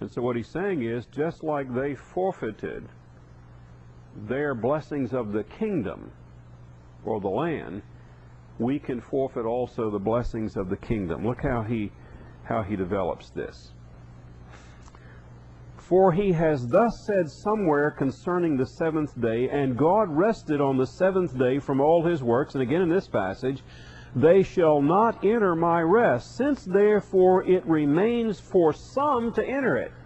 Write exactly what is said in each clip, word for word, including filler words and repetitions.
And so what he's saying is, just like they forfeited their blessings of the kingdom or the land, we can forfeit also the blessings of the kingdom. Look how he how he develops this. For he has thus said somewhere concerning the seventh day, and God rested on the seventh day from all his works. And again in this passage, they shall not enter my rest, since therefore it remains for some to enter it.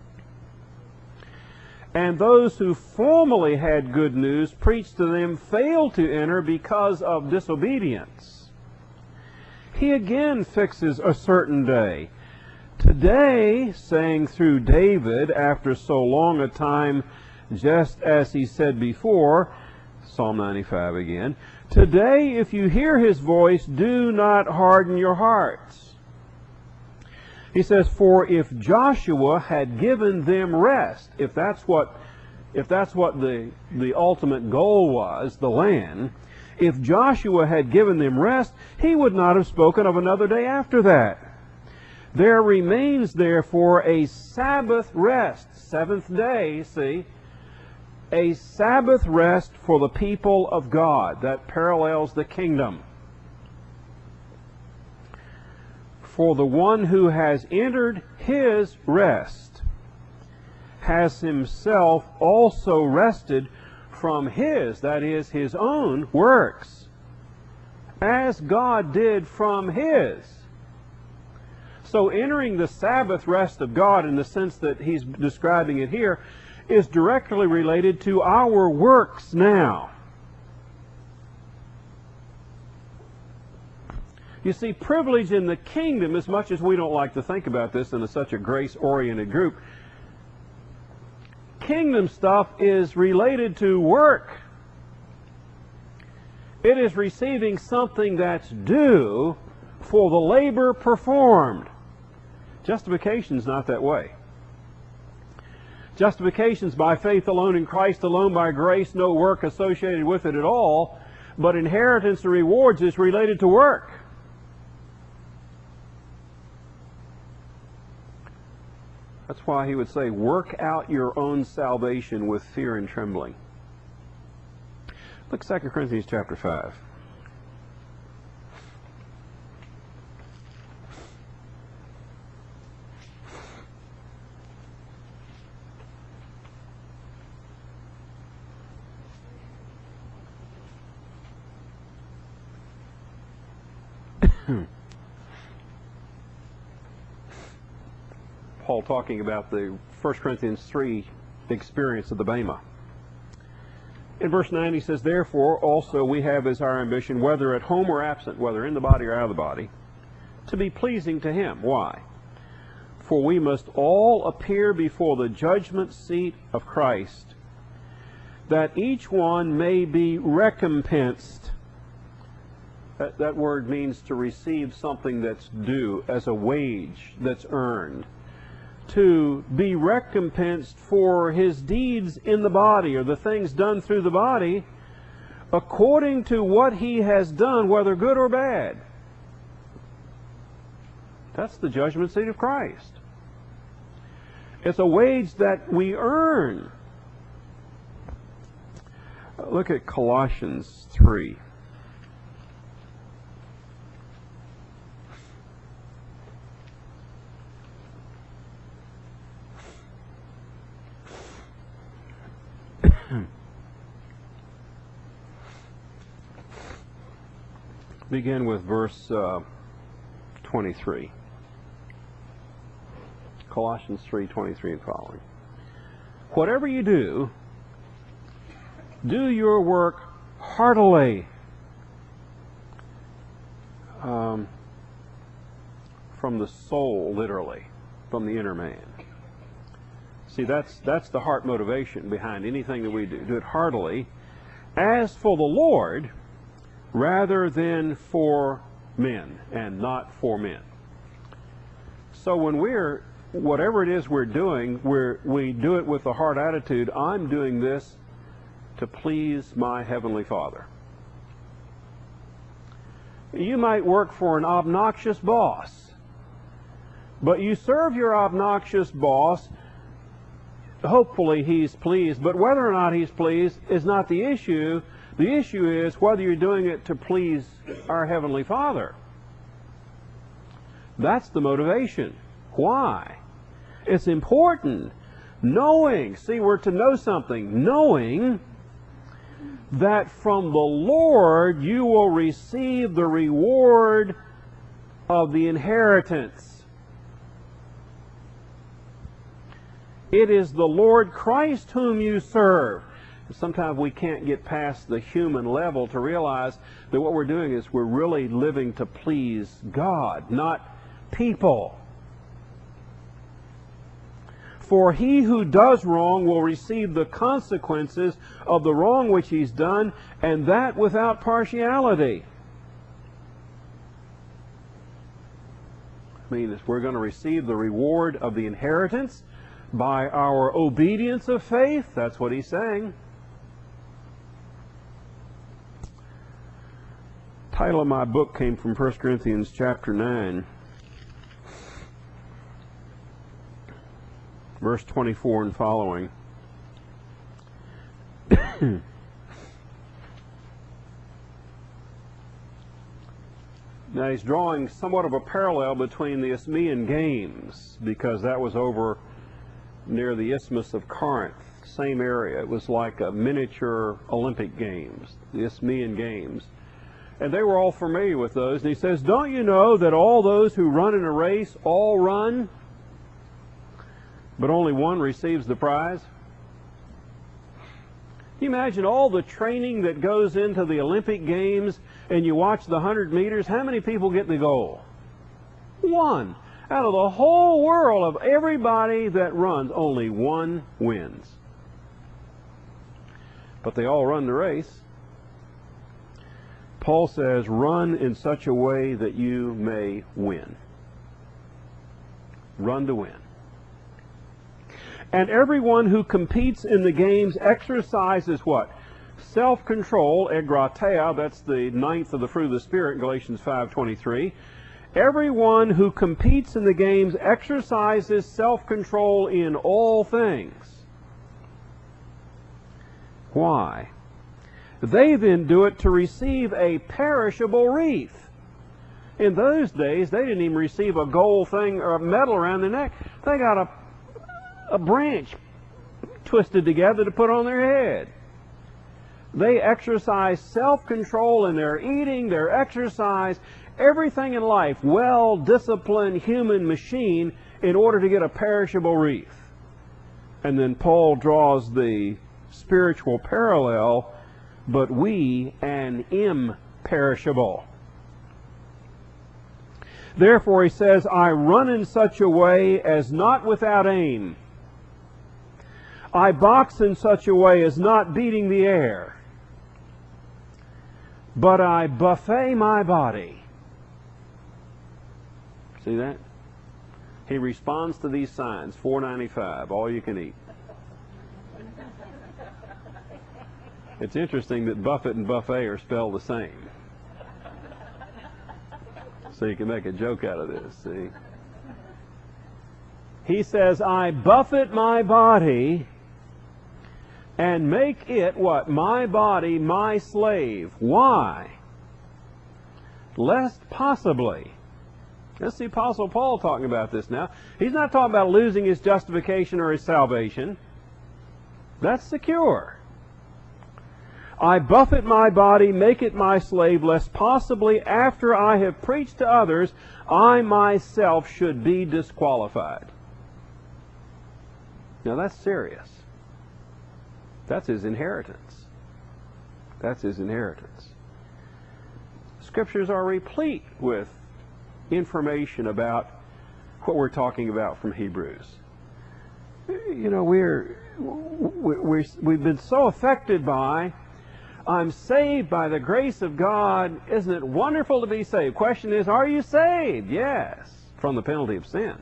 And those who formerly had good news preached to them failed to enter because of disobedience. He again fixes a certain day. Today, saying through David, after so long a time, just as he said before, Psalm ninety-five again, today, if you hear his voice, do not harden your hearts. He says, for if Joshua had given them rest, if that's what, if that's what the, the ultimate goal was, the land, if Joshua had given them rest, he would not have spoken of another day after that. There remains, therefore, a Sabbath rest, seventh day, see, a Sabbath rest for the people of God. That parallels the kingdom. For the one who has entered his rest has himself also rested from his, that is, his own works, as God did from his. So entering the Sabbath rest of God, in the sense that he's describing it here, is directly related to our works now. You see, privilege in the kingdom, as much as we don't like to think about this in a, such a grace-oriented group, kingdom stuff is related to work. It is receiving something that's due for the labor performed. Justification's not that way. Justification's by faith alone, in Christ alone, by grace, no work associated with it at all. But inheritance and rewards is related to work. That's why he would say, work out your own salvation with fear and trembling. Look at Second Corinthians chapter five. Paul talking about the First Corinthians three experience of the Bema. In verse nine he says, therefore also we have as our ambition, whether at home or absent, whether in the body or out of the body, to be pleasing to him. Why? For we must all appear before the judgment seat of Christ, that each one may be recompensed. That, that word means to receive something that's due as a wage that's earned. To be recompensed for his deeds in the body, or the things done through the body, according to what he has done, whether good or bad. That's the judgment seat of Christ. It's a wage that we earn. Look at Colossians three. Begin with verse uh, twenty-three. Colossians three, twenty-three and following. Whatever you do, do your work heartily, um, from the soul, literally, from the inner man. See, that's that's the heart motivation behind anything that we do. Do it heartily, as for the Lord, rather than for men, and not for men. So when we're, whatever it is we're doing, we're, we do it with the heart attitude, I'm doing this to please my Heavenly Father. You might work for an obnoxious boss, But you serve your obnoxious boss. Hopefully he's pleased, but whether or not he's pleased is not the issue. The issue is whether you're doing it to please our Heavenly Father. That's the motivation. Why? It's important. Knowing, see, we're to know something. Knowing that from the Lord you will receive the reward of the inheritance. It is the Lord Christ whom you serve. Sometimes we can't get past the human level to realize that what we're doing is we're really living to please God, not people. For he who does wrong will receive the consequences of the wrong which he's done, and that without partiality. I mean, we're going to receive the reward of the inheritance by our obedience of faith. That's what he's saying. The title of my book came from First Corinthians chapter nine, verse twenty-four and following. Now he's drawing somewhat of a parallel between the Isthmian Games, because that was over near the Isthmus of Corinth, same area. It was like a miniature Olympic Games, the Isthmian Games. And they were all familiar with those. And he says, don't you know that all those who run in a race all run, but only one receives the prize? Can you imagine all the training that goes into the Olympic Games, and you watch the one hundred meters? How many people get the goal? One. Out of the whole world of everybody that runs, only one wins. But they all run the race. Paul says, run in such a way that you may win. Run to win. And everyone who competes in the games exercises what? Self-control, egratia, that's the ninth of the fruit of the Spirit in Galatians five twenty-three. Everyone who competes in the games exercises self-control in all things. Why? They then do it to receive a perishable wreath. In those days, they didn't even receive a gold thing or a medal around their neck. They got a, a branch twisted together to put on their head. They exercise self-control in their eating, their exercise, everything in life, well-disciplined human machine in order to get a perishable wreath. And then Paul draws the spiritual parallel, but we an imperishable. Therefore he says, I run in such a way as not without aim. I box in such a way as not beating the air. But I buffet my body. See that? He responds to these signs, four ninety-five, all you can eat. It's interesting that buffet and buffet are spelled the same. So you can make a joke out of this, see? He says, I buffet my body and make it, what? My body, my slave. Why? Lest possibly. That's the Apostle Paul talking about this now. He's not talking about losing his justification or his salvation. That's secure. I buffet my body, make it my slave, lest possibly after I have preached to others, I myself should be disqualified. Now that's serious. That's his inheritance. That's his inheritance. Scriptures are replete with information about what we're talking about from Hebrews. You know, we're, we're, we've been so affected by, I'm saved by the grace of God. Isn't it wonderful to be saved? Question is, are you saved? Yes, from the penalty of sin.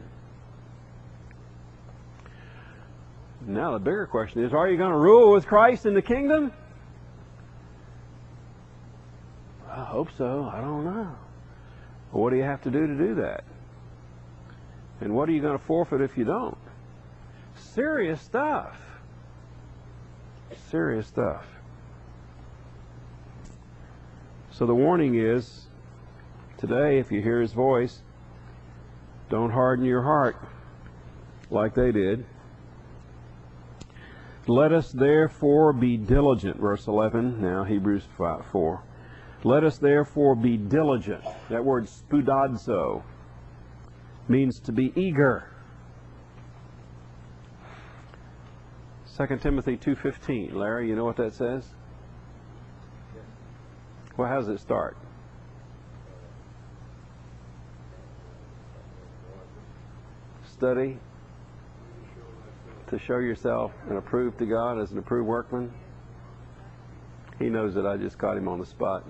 Now the bigger question is, are you going to rule with Christ in the kingdom? I hope so. I don't know. Well, what do you have to do to do that? And what are you going to forfeit if you don't? Serious stuff. Serious stuff. So the warning is, today, if you hear his voice, don't harden your heart like they did. Let us therefore be diligent. Verse eleven, now Hebrews five, four. Let us therefore be diligent. That word spoudazo means to be eager. Second Timothy two fifteen. Larry, you know what that says? Well, how does it start? Study to show yourself and approved to God as an approved workman. He knows that I just caught him on the spot.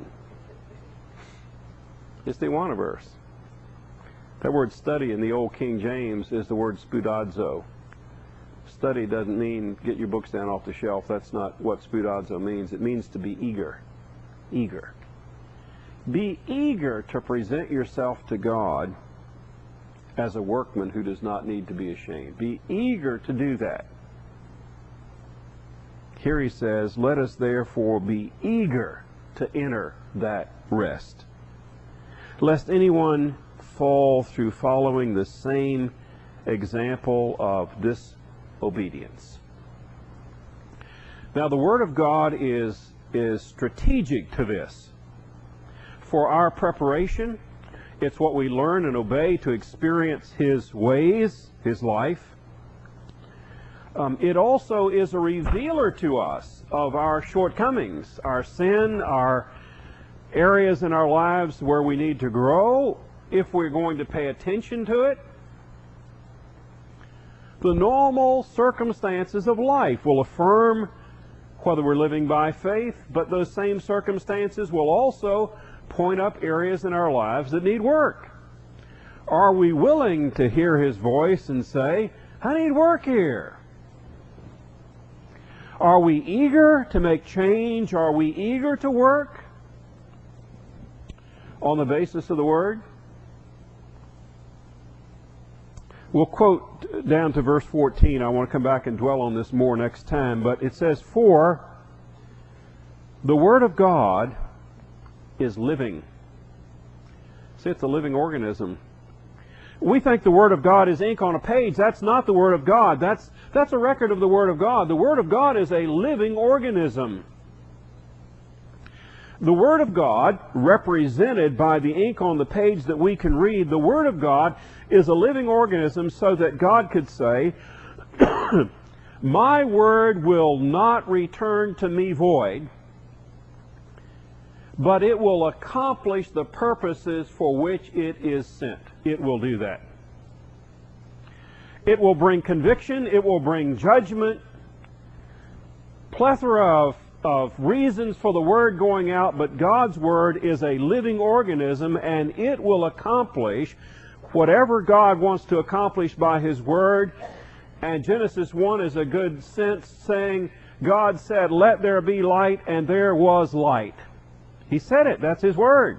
It's the Awana verse. That word study in the old King James is the word spoudazo. Study doesn't mean get your books down off the shelf. That's not what spoudazo means. It means to be eager. Eager. Be eager to present yourself to God as a workman who does not need to be ashamed. Be eager to do that. Here he says, let us therefore be eager to enter that rest, lest anyone fall through following the same example of disobedience. Now the Word of God is, is strategic to this. For our preparation, it's what we learn and obey to experience His ways, His life. Um, it also is a revealer to us of our shortcomings, our sin, our areas in our lives where we need to grow if we're going to pay attention to it. The normal circumstances of life will affirm whether we're living by faith, but those same circumstances will also point up areas in our lives that need work. Are we willing to hear His voice and say, I need work here? Are we eager to make change? Are we eager to work on the basis of the Word? We'll quote down to verse fourteen. I want to come back and dwell on this more next time. But it says, for the Word of God is living. See, it's a living organism. We think the Word of God is ink on a page. That's not the Word of God. That's, that's a record of the Word of God. The Word of God is a living organism. The Word of God, represented by the ink on the page that we can read, the Word of God is a living organism so that God could say, my Word will not return to me void, but it will accomplish the purposes for which it is sent. It will do that. It will bring conviction. It will bring judgment. Plethora of, of reasons for the Word going out, but God's Word is a living organism, and it will accomplish whatever God wants to accomplish by His Word. And Genesis one is a good sense saying, God said, let there be light, and there was light. He said it. That's His Word.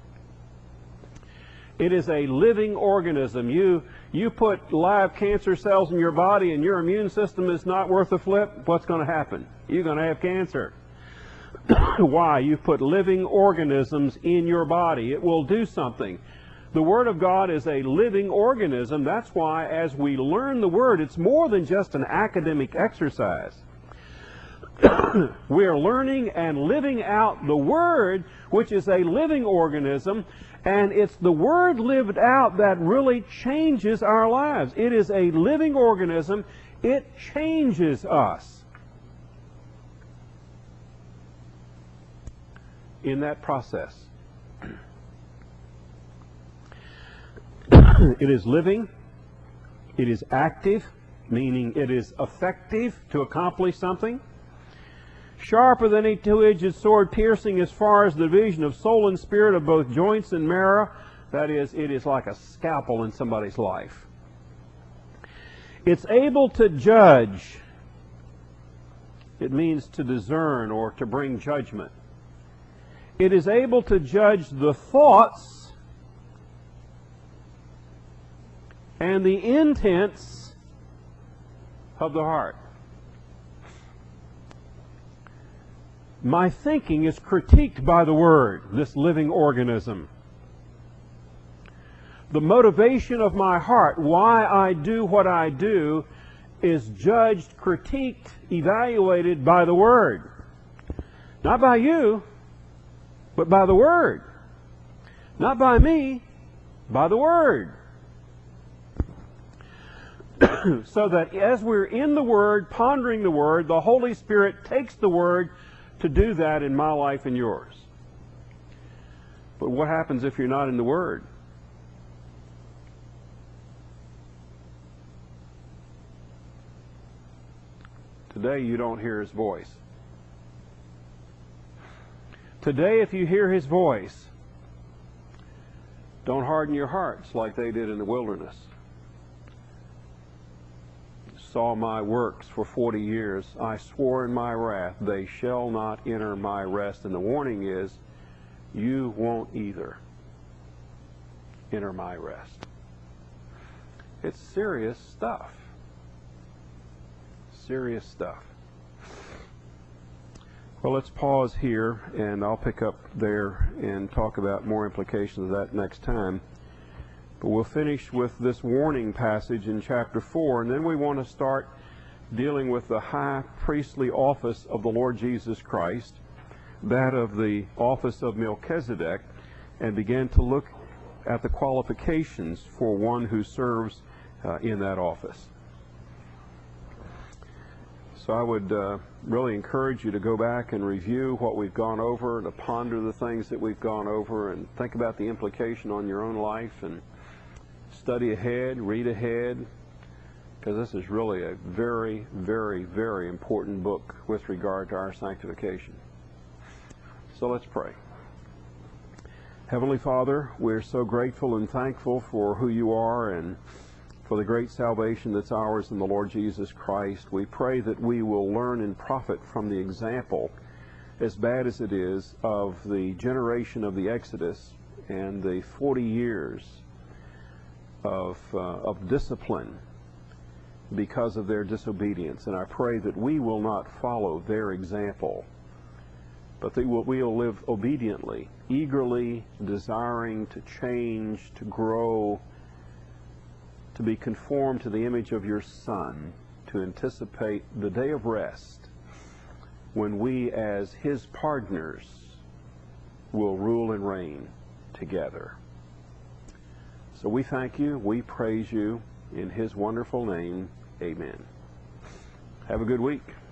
It is a living organism. You, you put live cancer cells in your body and your immune system is not worth a flip, what's going to happen? You're going to have cancer. Why? You've put living organisms in your body. It will do something. The Word of God is a living organism. That's why as we learn the Word, it's more than just an academic exercise. We are learning and living out the Word, which is a living organism, and it's the Word lived out that really changes our lives. It is a living organism. It changes us. In that process, it is living, it is active, meaning it is effective to accomplish something. Sharper than a two-edged sword, piercing as far as the division of soul and spirit, of both joints and marrow. That is, it is like a scalpel in somebody's life. It's able to judge. It means to discern or to bring judgment. It is able to judge the thoughts and the intents of the heart. My thinking is critiqued by the Word, this living organism. The motivation of my heart, why I do what I do, is judged, critiqued, evaluated by the Word. Not by you, but by the Word. Not by me, by the Word. So that as we're in the Word, pondering the Word, the Holy Spirit takes the Word to do that in my life and yours. But what happens if you're not in the Word? Today you don't hear His voice. Today if you hear His voice, don't harden your hearts like they did in the wilderness. Saw my works for forty years. I swore in my wrath, they shall not enter my rest. And the warning is, you won't either enter my rest. It's serious stuff. Serious stuff. Well, let's pause here, and I'll pick up there and talk about more implications of that next time. But we'll finish with this warning passage in chapter four, and then we want to start dealing with the high priestly office of the Lord Jesus Christ, that of the office of Melchizedek, and begin to look at the qualifications for one who serves uh, in that office. So I would uh, really encourage you to go back and review what we've gone over, to ponder the things that we've gone over, and think about the implication on your own life, and study ahead, read ahead, because this is really a very, very, very important book with regard to our sanctification. So let's pray. Heavenly Father, we're so grateful and thankful for who you are and for the great salvation that's ours in the Lord Jesus Christ. We pray that we will learn and profit from the example, as bad as it is, of the generation of the Exodus and the forty years of, uh, of discipline because of their disobedience. And I pray that we will not follow their example, but that we will live obediently, eagerly desiring to change, to grow, to be conformed to the image of your Son, to anticipate the day of rest when we as His partners will rule and reign together. So we thank you, we praise you, in His wonderful name, amen. Have a good week.